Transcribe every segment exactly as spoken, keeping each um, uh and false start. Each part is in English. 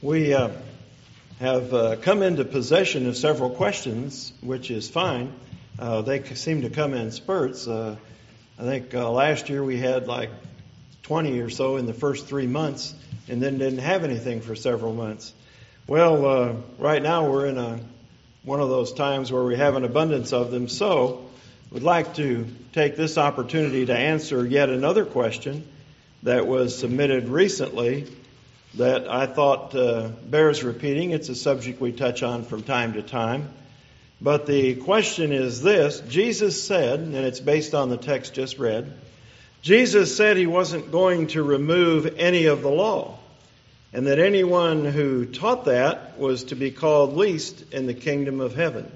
We uh, have uh, come into possession of several questions, which is fine. Uh, they seem to come in spurts. Uh, I think uh, last year we had like twenty or so in the first three months and then didn't have anything for several months. Well, uh, right now we're in a one of those times where we have an abundance of them. So we'd like to take this opportunity to answer yet another question that was submitted recently that I thought uh, bears repeating. It's a subject we touch on from time to time. But the question is this. Jesus said, and it's based on the text just read, Jesus said he wasn't going to remove any of the law, and that anyone who taught that was to be called least in the kingdom of heaven.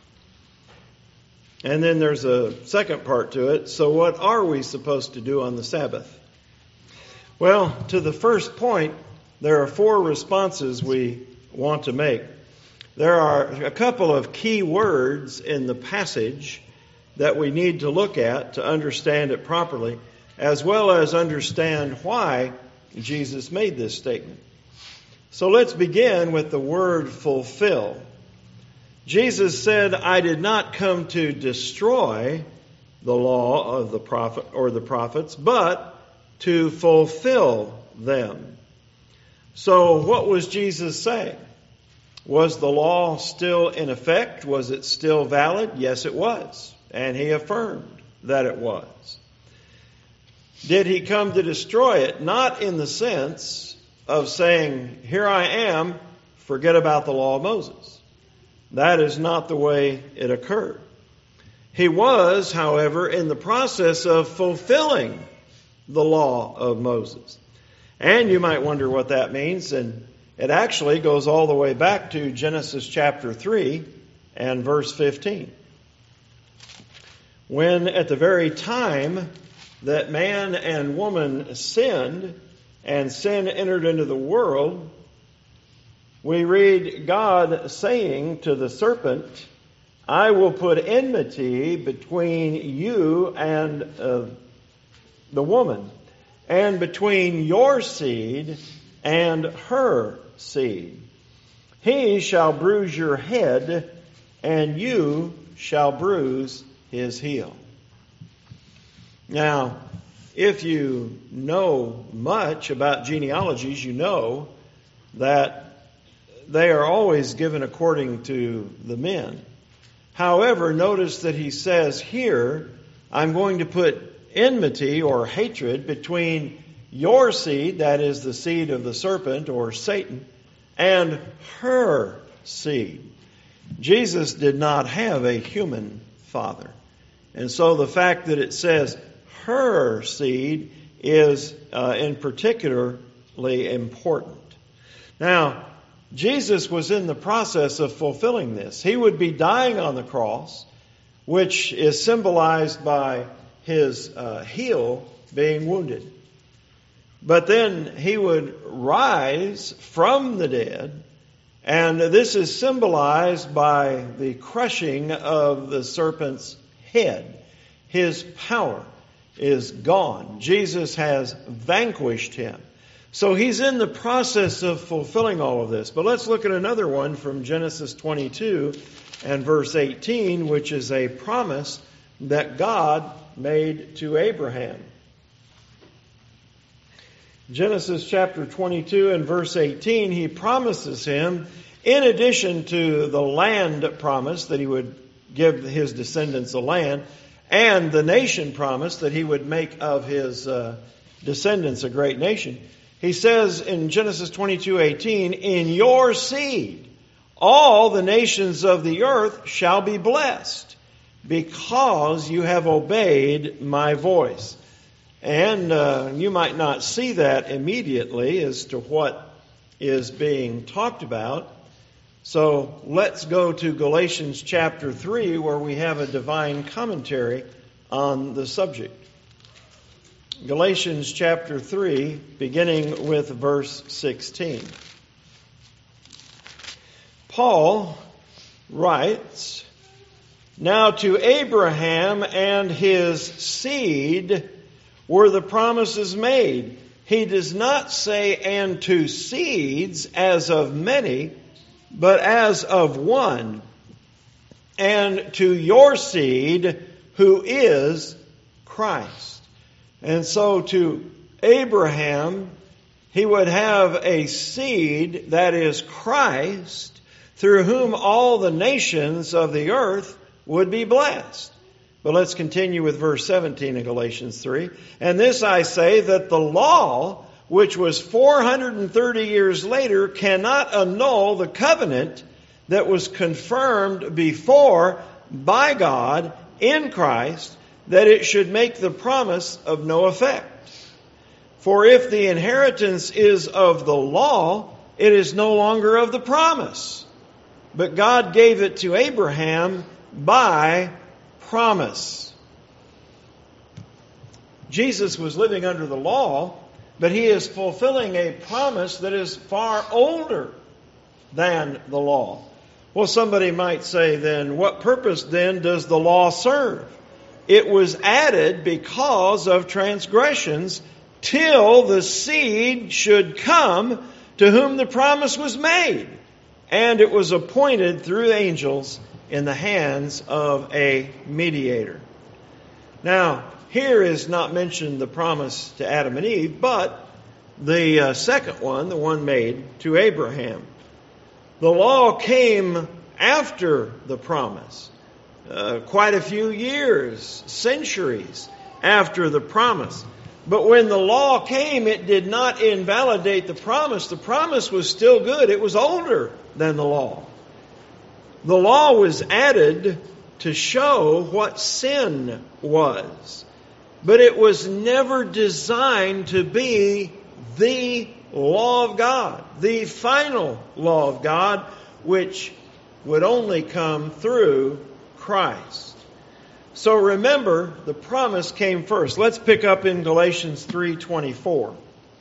And then there's a second part to it. So what are we supposed to do on the Sabbath? Well, to the first point, there are four responses we want to make. There are a couple of key words in the passage that we need to look at to understand it properly, as well as understand why Jesus made this statement. So let's begin with the word fulfill. Jesus said, I did not come to destroy the law of the prophet or the prophets, but to fulfill them. So what was Jesus saying? Was the law still in effect? Was it still valid? Yes, it was. And he affirmed that it was. Did he come to destroy it? Not in the sense of saying, here I am, forget about the law of Moses. That is not the way it occurred. He was, however, in the process of fulfilling the law of Moses. And you might wonder what that means, and it actually goes all the way back to Genesis chapter three and verse fifteen. When at the very time that man and woman sinned, and sin entered into the world, we read God saying to the serpent, I will put enmity between you and uh, the woman, and between your seed and her seed. He shall bruise your head, and you shall bruise his heel. Now, if you know much about genealogies, you know that they are always given according to the men. However, notice that he says here, I'm going to put enmity or hatred between your seed, that is the seed of the serpent or Satan, and her seed. Jesus did not have a human father. And so the fact that it says her seed is uh, in particularly important. Now, Jesus was in the process of fulfilling this. He would be dying on the cross, which is symbolized by his uh, heel being wounded. But then he would rise from the dead, and this is symbolized by the crushing of the serpent's head. His power is gone. Jesus has vanquished him. So he's in the process of fulfilling all of this. But let's look at another one from Genesis twenty-two and verse eighteen, which is a promise that God made to Abraham. Genesis chapter twenty-two and verse eighteen, he promises him, in addition to the land promise that he would give his descendants a land, and the nation promise that he would make of his uh, descendants a great nation. He says in Genesis twenty-two eighteen, in your seed all the nations of the earth shall be blessed, because you have obeyed my voice. And uh, you might not see that immediately as to what is being talked about. So let's go to Galatians chapter three, where we have a divine commentary on the subject. Galatians chapter three, beginning with verse sixteen. Paul writes, now to Abraham and his seed were the promises made. he does not say, and to seeds as of many, but as of one, and to your seed, who is Christ. And so to Abraham, he would have a seed that is Christ, through whom all the nations of the earth would be blessed. But let's continue with verse seventeen in Galatians three. And this I say, that the law, which was four hundred thirty years later, cannot annul the covenant that was confirmed before by God in Christ, that it should make the promise of no effect. For if the inheritance is of the law, it is no longer of the promise. But God gave it to Abraham by promise. Jesus was living under the law, but he is fulfilling a promise that is far older than the law. Well, somebody might say then, what purpose then does the law serve? It was added because of transgressions, till the seed should come to whom the promise was made. And it was appointed through angels in the hands of a mediator. Now, here is not mentioned the promise to Adam and Eve, but the uh, second one, the one made to Abraham. The law came after the promise, uh, quite a few years, centuries after the promise. But when the law came, it did not invalidate the promise. The promise was still good. It was older than the law. The law was added to show what sin was. But it was never designed to be the law of God, the final law of God, which would only come through Christ. So remember, the promise came first. Let's pick up in Galatians three twenty-four.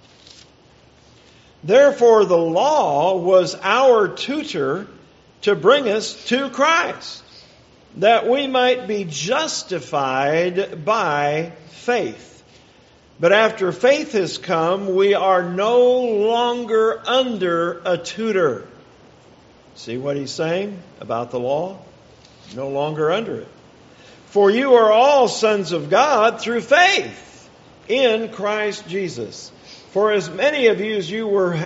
Therefore the law was our tutor to bring us to Christ, that we might be justified by faith. But after faith has come, we are no longer under a tutor. See what he's saying about the law? No longer under it. For you are all sons of God through faith in Christ Jesus. For as many of you as you were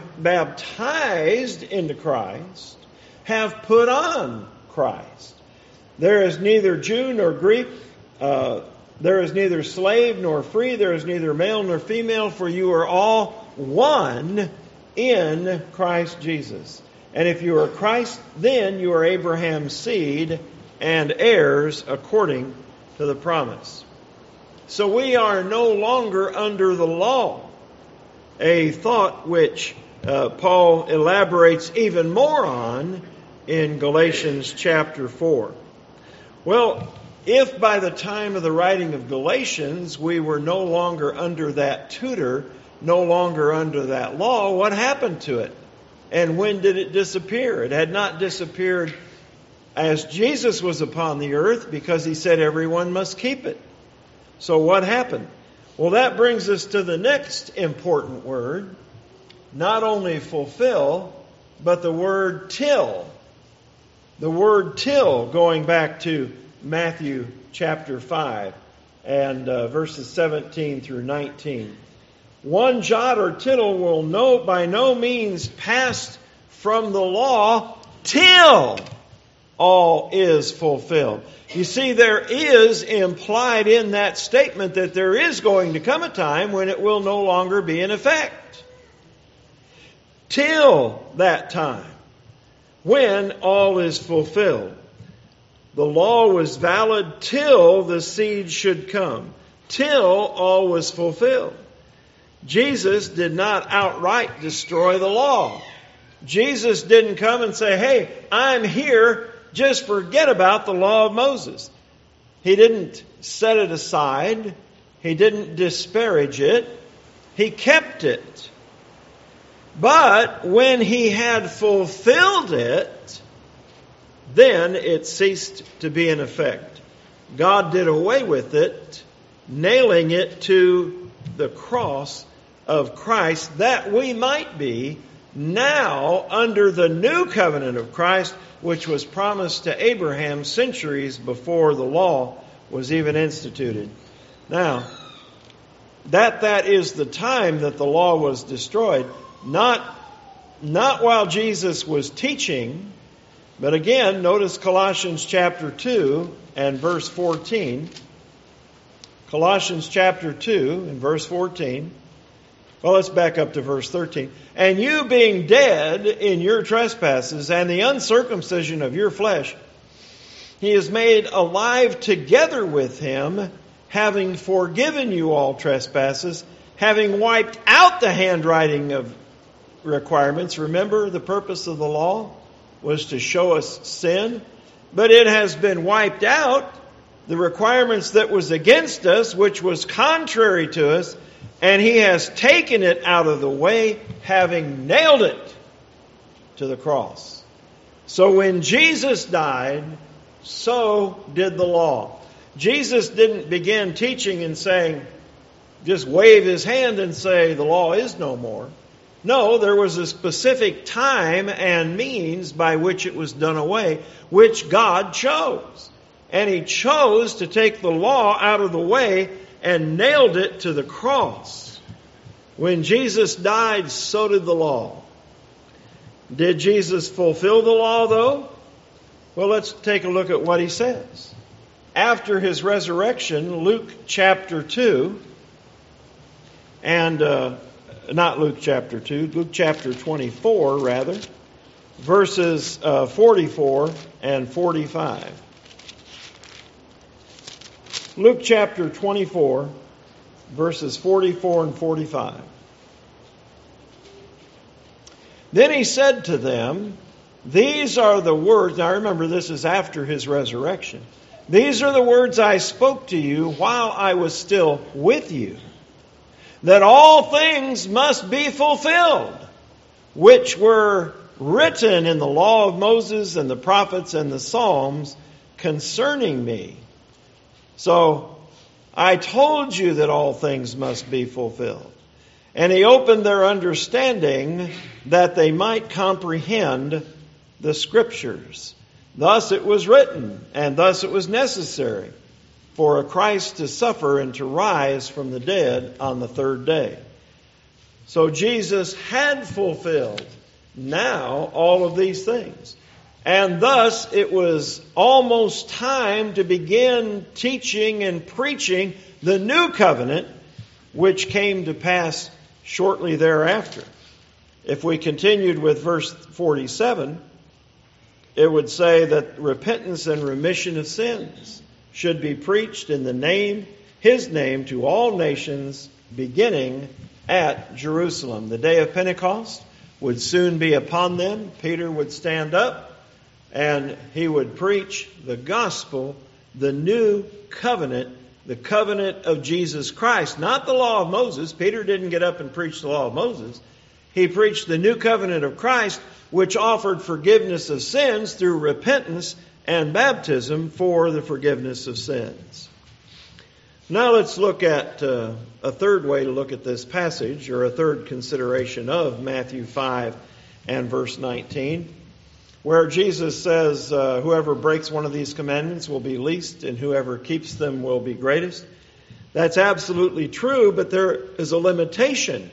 baptized into Christ have put on Christ. There is neither Jew nor Greek, uh, there is neither slave nor free, there is neither male nor female, for you are all one in Christ Jesus. And if you are Christ, then you are Abraham's seed and heirs according to the promise. So we are no longer under the law, a thought which uh, Paul elaborates even more on in Galatians chapter four. Well, if by the time of the writing of Galatians we were no longer under that tutor, no longer under that law, what happened to it? And when did it disappear? It had not disappeared as Jesus was upon the earth, because he said everyone must keep it. So what happened? Well, that brings us to the next important word. Not only fulfill, but the word till. The word till, going back to Matthew chapter five and uh, verses seventeen through nineteen. One jot or tittle will no, by no means pass from the law till all is fulfilled. You see, there is implied in that statement that there is going to come a time when it will no longer be in effect. Till that time, when all is fulfilled. The law was valid till the seed should come, till all was fulfilled. Jesus did not outright destroy the law. Jesus didn't come and say, hey, I'm here, just forget about the law of Moses. He didn't set it aside. He didn't disparage it. He kept it. But when he had fulfilled it, then it ceased to be in effect. God did away with it, nailing it to the cross of Christ, that we might be now under the new covenant of Christ, which was promised to Abraham centuries before the law was even instituted. Now, that that is the time that the law was destroyed, not, not while Jesus was teaching, but again, notice Colossians chapter two and verse fourteen. Colossians chapter two and verse fourteen. Well, let's back up to verse thirteen. And you being dead in your trespasses and the uncircumcision of your flesh, He is made alive together with Him, having forgiven you all trespasses, having wiped out the handwriting of requirements. Remember, the purpose of the law was to show us sin, but it has been wiped out, the requirements that was against us, which was contrary to us, and He has taken it out of the way, having nailed it to the cross. So when Jesus died, so did the law. Jesus didn't begin teaching and saying, just wave His hand and say, the law is no more. No, there was a specific time and means by which it was done away, which God chose. And He chose to take the law out of the way and nailed it to the cross. When Jesus died, so did the law. Did Jesus fulfill the law, though? Well, let's take a look at what He says. After His resurrection, Luke chapter two, and uh, not Luke chapter two, Luke chapter twenty-four, rather, verses uh, forty-four and forty-five. Luke chapter twenty-four, verses forty-four and forty-five. Then He said to them, these are the words, now remember this is after His resurrection. These are the words I spoke to you while I was still with you, that all things must be fulfilled, which were written in the law of Moses and the prophets and the Psalms concerning me. So, I told you that all things must be fulfilled. And He opened their understanding that they might comprehend the Scriptures. Thus it was written, and thus it was necessary for a Christ to suffer and to rise from the dead on the third day. So Jesus had fulfilled now all of these things. And thus it was almost time to begin teaching and preaching the new covenant, which came to pass shortly thereafter. If we continued with verse forty-seven, it would say that repentance and remission of sins should be preached in the name, His name, to all nations, beginning at Jerusalem. The day of Pentecost would soon be upon them. Peter would stand up and he would preach the gospel, the new covenant, the covenant of Jesus Christ, not the law of Moses. Peter didn't get up and preach the law of Moses. He preached the new covenant of Christ, which offered forgiveness of sins through repentance and baptism for the forgiveness of sins. Now let's look at uh, a third way to look at this passage, or a third consideration of Matthew five and verse nineteen, where Jesus says, uh, whoever breaks one of these commandments will be least, and whoever keeps them will be greatest. That's absolutely true, but there is a limitation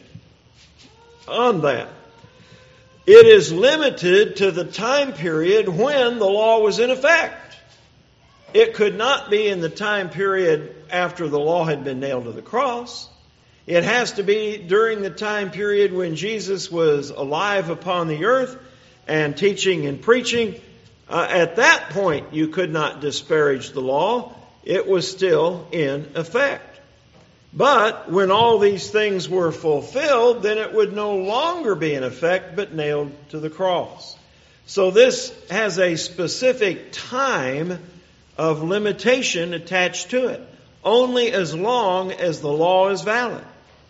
on that. It is limited to the time period when the law was in effect. It could not be in the time period after the law had been nailed to the cross. It has to be during the time period when Jesus was alive upon the earth and teaching and preaching. Uh, at that point, you could not disparage the law. It was still in effect. But when all these things were fulfilled, then it would no longer be in effect, but nailed to the cross. So this has a specific time of limitation attached to it, only as long as the law is valid.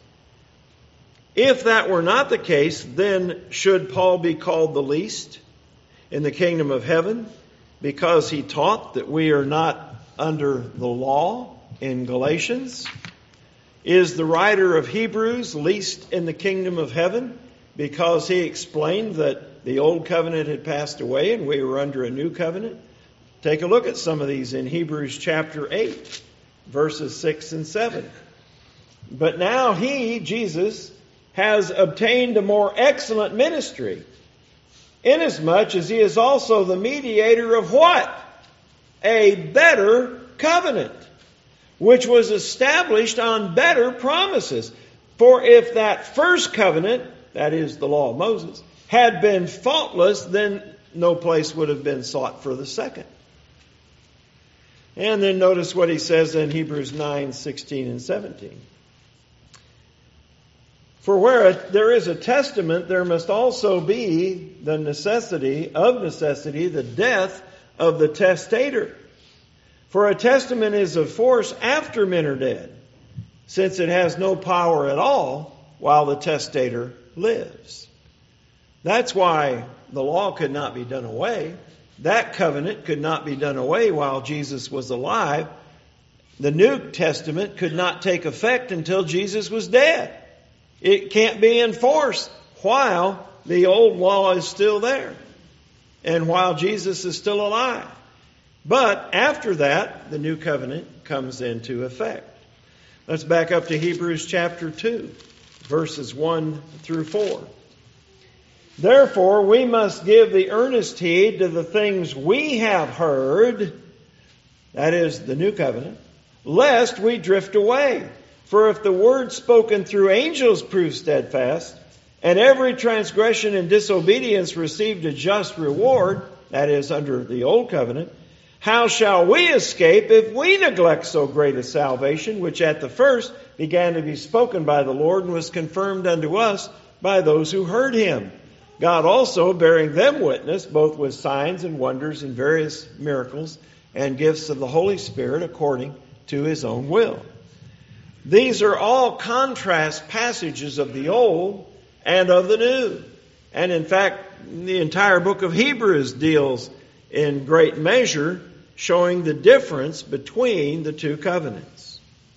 If that were not the case, then should Paul be called the least in the kingdom of heaven because he taught that we are not under the law in Galatians? Is the writer of Hebrews least in the kingdom of heaven because he explained that the old covenant had passed away and we were under a new covenant? Take a look at some of these in Hebrews chapter eight, verses six and seven. But now he, Jesus, has obtained a more excellent ministry, inasmuch as he is also the mediator of what? A better covenant, which was established on better promises. For if that first covenant, that is the law of Moses, had been faultless, then no place would have been sought for the second. And then notice what he says in Hebrews nine, sixteen and seventeen. For where there is a testament, there must also be the necessity, of necessity, the death of the testator. For a testament is of force after men are dead, since it has no power at all while the testator lives. That's why the law could not be done away. That covenant could not be done away while Jesus was alive. The New Testament could not take effect until Jesus was dead. It can't be enforced while the old law is still there and while Jesus is still alive. But after that, the new covenant comes into effect. Let's back up to Hebrews chapter two, verses one through four. Therefore, we must give the earnest heed to the things we have heard, that is, the new covenant, lest we drift away. For if the word spoken through angels proved steadfast, and every transgression and disobedience received a just reward, that is, under the old covenant, how shall we escape if we neglect so great a salvation, which at the first began to be spoken by the Lord and was confirmed unto us by those who heard him? God also bearing them witness, both with signs and wonders and various miracles and gifts of the Holy Spirit according to his own will. These are all contrast passages of the Old and of the New. And in fact, the entire book of Hebrews deals in great measure showing the difference between the two covenants.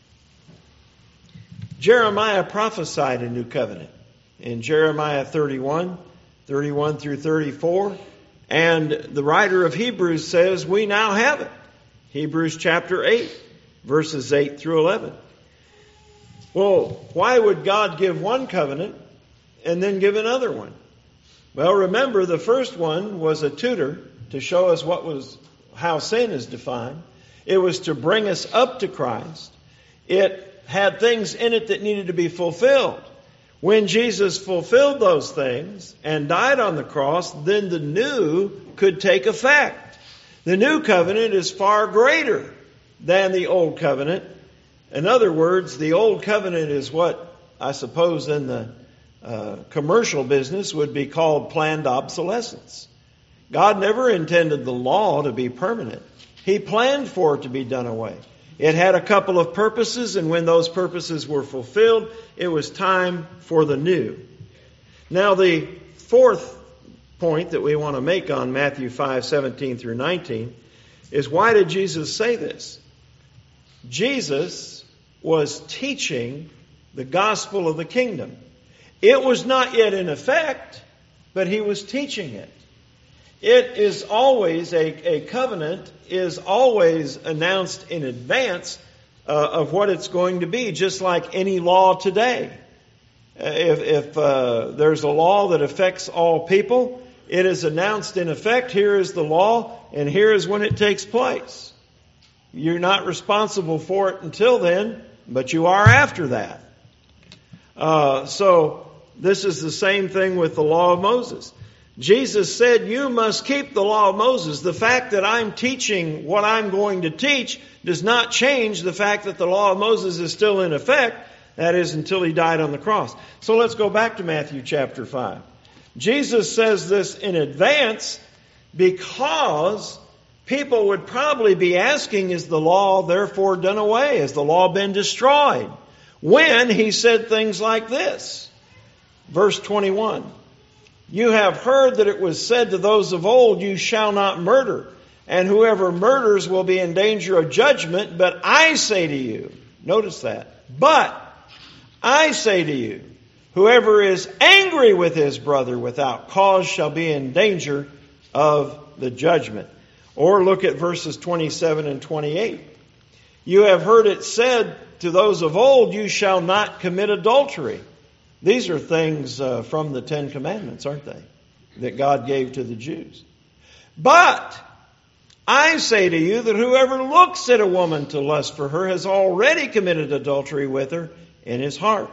Jeremiah prophesied a new covenant in Jeremiah thirty-one, thirty-one through thirty-four. And the writer of Hebrews says we now have it. Hebrews chapter eight, verses eight through eleven. Well, why would God give one covenant and then give another one? Well, remember, the first one was a tutor to show us what was how sin is defined. It was to bring us up to Christ. It had things in it that needed to be fulfilled. When Jesus fulfilled those things and died on the cross, then the new could take effect. The new covenant is far greater than the old covenant. In other words, the old covenant is what I suppose in the uh, commercial business would be called planned obsolescence. God never intended the law to be permanent. He planned for it to be done away. It had a couple of purposes, and when those purposes were fulfilled, it was time for the new. Now, the fourth point that we want to make on Matthew five, seventeen through nineteen is, why did Jesus say this? Jesus was teaching the gospel of the kingdom. It was not yet in effect, but he was teaching it. It is always, a, a covenant is always announced in advance uh, of what it's going to be, just like any law today. Uh, if if uh, there's a law that affects all people, it is announced in effect, here is the law, and here is when it takes place. You're not responsible for it until then, but you are after that. Uh, so this is the same thing with the law of Moses. Jesus said, you must keep the law of Moses. The fact that I'm teaching what I'm going to teach does not change the fact that the law of Moses is still in effect. That is, until he died on the cross. So let's go back to Matthew chapter five. Jesus says this in advance because people would probably be asking, is the law therefore done away? Has the law been destroyed? When he said things like this. Verse twenty-one. You have heard that it was said to those of old, you shall not murder, and whoever murders will be in danger of judgment. But I say to you, notice that, but I say to you, whoever is angry with his brother without cause shall be in danger of the judgment. Or look at verses twenty-seven and twenty-eight. You have heard it said to those of old, you shall not commit adultery. These are things uh, from the Ten Commandments, aren't they? That God gave to the Jews. But I say to you that whoever looks at a woman to lust for her has already committed adultery with her in his heart.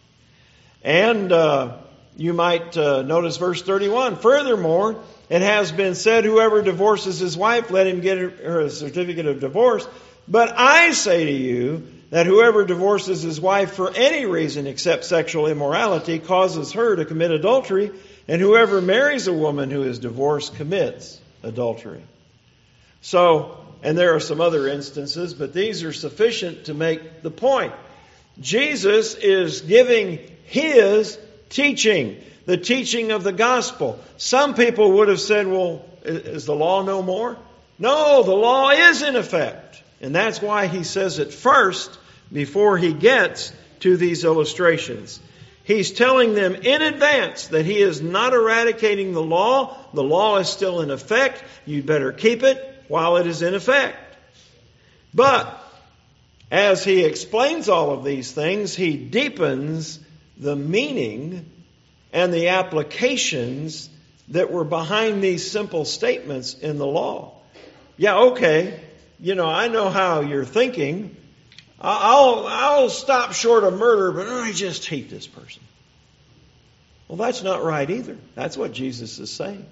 And uh, you might uh, notice verse thirty-one. Furthermore, it has been said, whoever divorces his wife, let him get her a certificate of divorce. But I say to you that whoever divorces his wife for any reason except sexual immorality causes her to commit adultery, and whoever marries a woman who is divorced commits adultery. So, and there are some other instances, but these are sufficient to make the point. Jesus is giving His teaching, the teaching of the gospel. Some people would have said, well, is the law no more? No, the law is in effect. And that's why He says it first before He gets to these illustrations. He's telling them in advance that He is not eradicating the law. The law is still in effect. You'd better keep it while it is in effect. But as He explains all of these things, He deepens the meaning and the applications that were behind these simple statements in the law. Yeah, okay, you know, I know how you're thinking. I'll, I'll stop short of murder, but I just hate this person. Well, that's not right either. That's what Jesus is saying.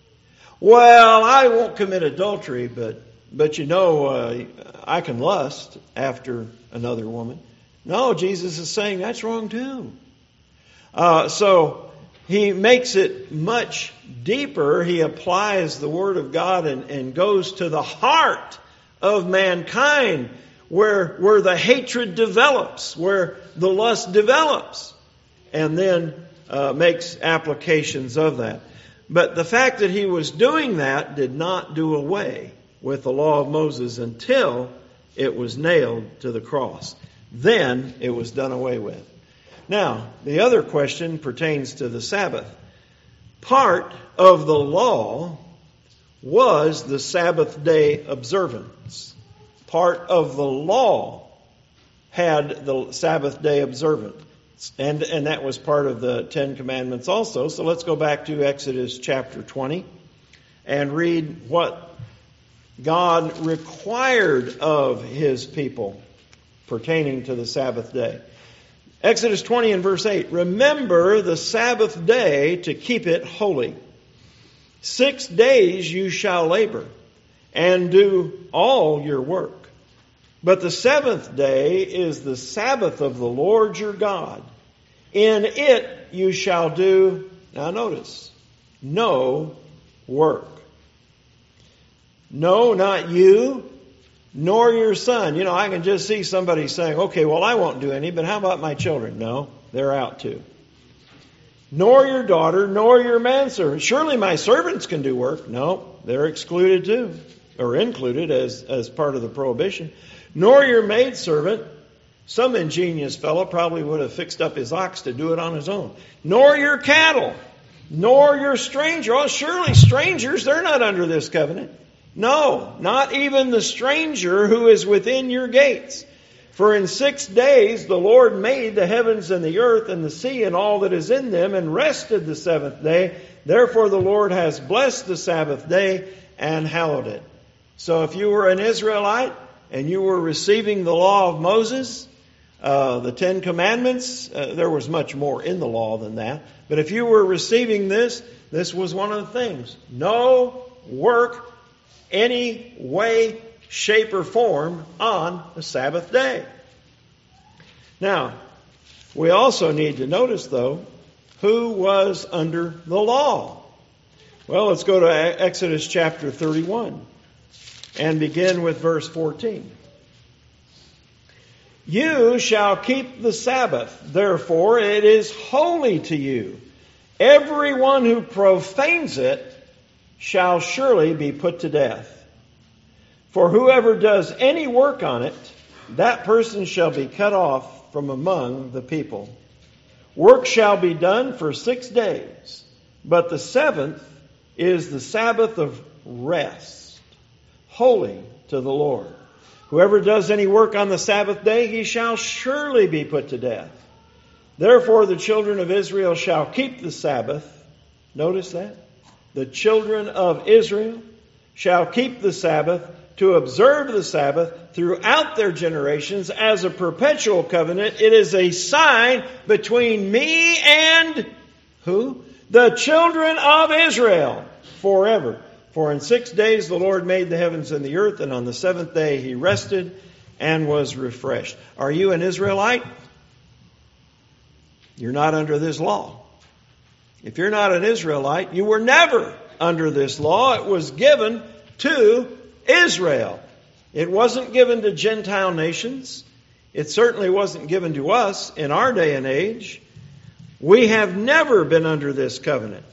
Well, I won't commit adultery, but but you know, uh, I can lust after another woman. No, Jesus is saying that's wrong too. Uh, so He makes it much deeper. He applies the Word of God and, and goes to the heart of mankind, where where the hatred develops, where the lust develops, and then uh, makes applications of that. But the fact that He was doing that did not do away with the law of Moses until it was nailed to the cross. Then it was done away with. Now, the other question pertains to the Sabbath. Part of the law was the Sabbath day observance. Part of the law had the Sabbath day observance. And, and that was part of the Ten Commandments also. So let's go back to Exodus chapter twenty and read what God required of His people pertaining to the Sabbath day. Exodus twenty and verse eight. Remember the Sabbath day to keep it holy. Six days you shall labor and do all your work. But the seventh day is the Sabbath of the Lord your God. In it you shall do, now notice, no work. No, not you, nor your son. You know, I can just see somebody saying, okay, well, I won't do any, but how about my children? No, they're out too. Nor your daughter, nor your manservant. Surely my servants can do work. No, they're excluded too, or included as, as part of the prohibition. Nor your maidservant. Some ingenious fellow probably would have fixed up his ox to do it on his own. Nor your cattle, nor your stranger. Oh, surely strangers, they're not under this covenant. No, not even the stranger who is within your gates. For in six days the Lord made the heavens and the earth and the sea and all that is in them, and rested the seventh day. Therefore the Lord has blessed the Sabbath day and hallowed it. So if you were an Israelite and you were receiving the law of Moses, uh, the Ten Commandments, uh, there was much more in the law than that. But if you were receiving this, this was one of the things. No work any way, shape, or form on the Sabbath day. Now, we also need to notice, though, who was under the law. Well, let's go to Exodus chapter thirty-one and begin with verse fourteen. You shall keep the Sabbath, therefore it is holy to you. Everyone who profanes it shall surely be put to death. For whoever does any work on it, that person shall be cut off from among the people. Work shall be done for six days, but the seventh is the Sabbath of rest, holy to the Lord. Whoever does any work on the Sabbath day, he shall surely be put to death. Therefore the children of Israel shall keep the Sabbath. Notice that. The children of Israel shall keep the Sabbath, to observe the Sabbath throughout their generations as a perpetual covenant. It is a sign between me and who? The children of Israel forever. For in six days the Lord made the heavens and the earth, and on the seventh day he rested and was refreshed. Are you an Israelite? You're not under this law. If you're not an Israelite, you were never under this law. It was given to Israel. It wasn't given to Gentile nations. It certainly wasn't given to us in our day and age. We have never been under this covenant.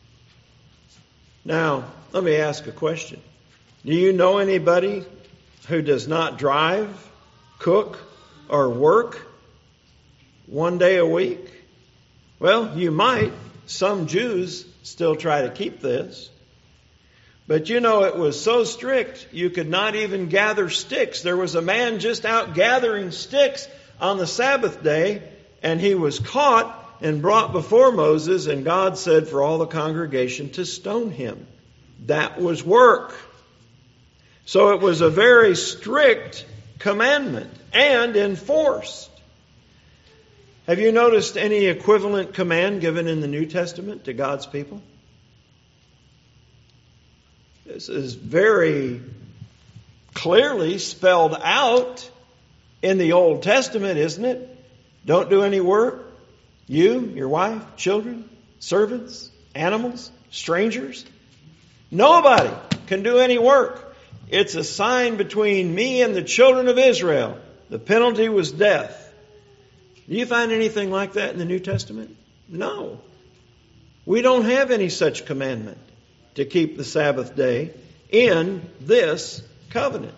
Now, let me ask a question. Do you know anybody who does not drive, cook, or work one day a week? Well, you might. Some Jews still try to keep this. But you know, it was so strict, you could not even gather sticks. There was a man just out gathering sticks on the Sabbath day, and he was caught and brought before Moses, and God said for all the congregation to stone him. That was work. So it was a very strict commandment and enforced. Have you noticed any equivalent command given in the New Testament to God's people? This is very clearly spelled out in the Old Testament, isn't it? Don't do any work. You, your wife, children, servants, animals, strangers. Nobody can do any work. It's a sign between me and the children of Israel. The penalty was death. Do you find anything like that in the New Testament? No. We don't have any such commandment to keep the Sabbath day in this covenant.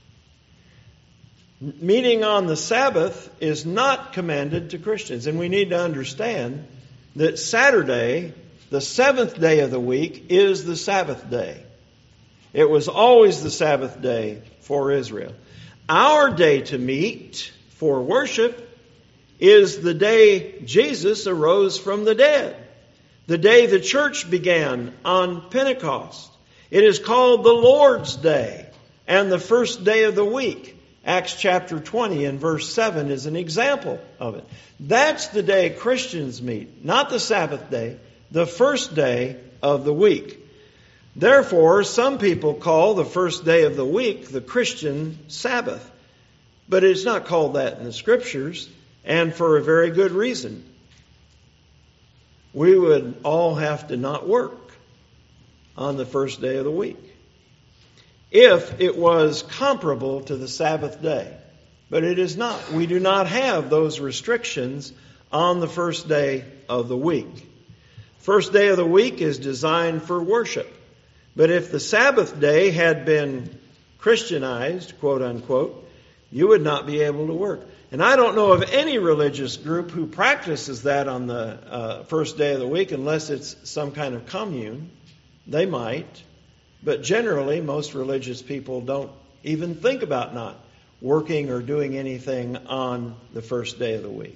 Meeting on the Sabbath is not commanded to Christians. And we need to understand that Saturday, the seventh day of the week, is the Sabbath day. It was always the Sabbath day for Israel. Our day to meet for worship is the day Jesus arose from the dead. The day the church began on Pentecost. It is called the Lord's Day and the first day of the week. Acts chapter twenty and verse seven is an example of it. That's the day Christians meet, not the Sabbath day, the first day of the week. Therefore, some people call the first day of the week the Christian Sabbath. But it's not called that in the Scriptures, and for a very good reason. We would all have to not work on the first day of the week if it was comparable to the Sabbath day. But it is not. We do not have those restrictions on the first day of the week. First day of the week is designed for worship. But if the Sabbath day had been Christianized, quote unquote, you would not be able to work. And I don't know of any religious group who practices that on the uh, first day of the week unless it's some kind of commune. They might. But generally, most religious people don't even think about not working or doing anything on the first day of the week.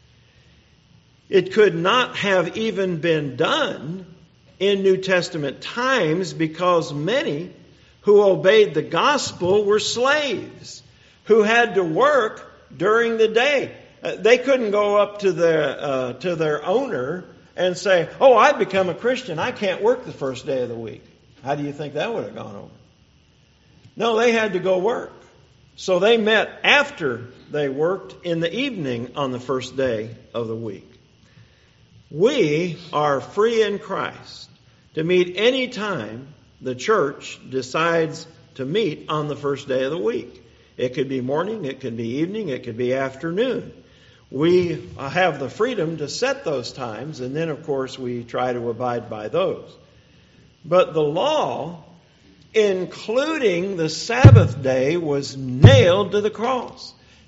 It could not have even been done in New Testament times because many who obeyed the gospel were slaves who had to work during the day. Uh, they couldn't go up to their uh, to their owner and say, "Oh, I've become a Christian. I can't work the first day of the week." How do you think that would have gone over? No, they had to go work. So they met after they worked in the evening on the first day of the week. We are free in Christ to meet any time the church decides to meet on the first day of the week. It could be morning, it could be evening, it could be afternoon. We have the freedom to set those times, and then, of course, we try to abide by those. But the law, including the Sabbath day, was nailed to the cross.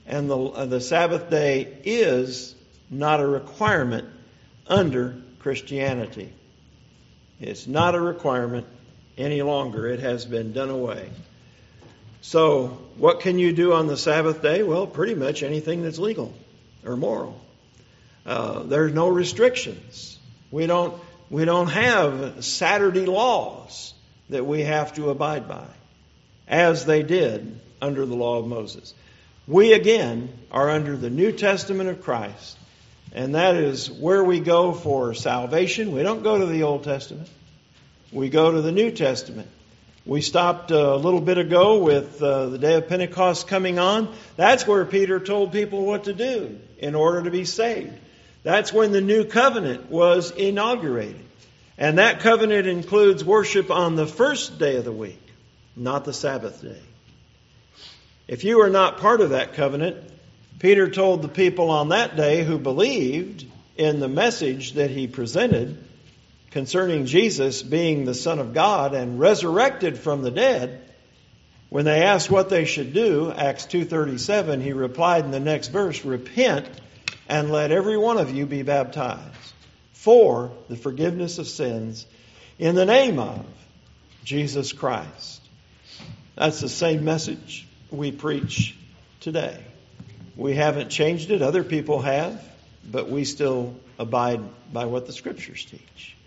and the, uh, the Sabbath day is not a requirement under Christianity. It's not a requirement any longer. It has been done away. So, what can you do on the Sabbath day? Well, pretty much anything that's legal or moral. Uh, there's no restrictions. We don't we don't have Saturday laws that we have to abide by, as they did under the law of Moses. We again are under the New Testament of Christ, and that is where we go for salvation. We don't go to the Old Testament. We go to the New Testament. We stopped a little bit ago with uh, the day of Pentecost coming on. That's where Peter told people what to do in order to be saved. That's when the new covenant was inaugurated. And that covenant includes worship on the first day of the week, not the Sabbath day. If you are not part of that covenant, Peter told the people on that day who believed in the message that he presented concerning Jesus being the Son of God and resurrected from the dead, when they asked what they should do, Acts two thirty-seven, he replied in the next verse, "Repent and let every one of you be baptized for the forgiveness of sins in the name of Jesus Christ." That's the same message we preach today. We haven't changed it. Other people have, but we still abide by what the Scriptures teach.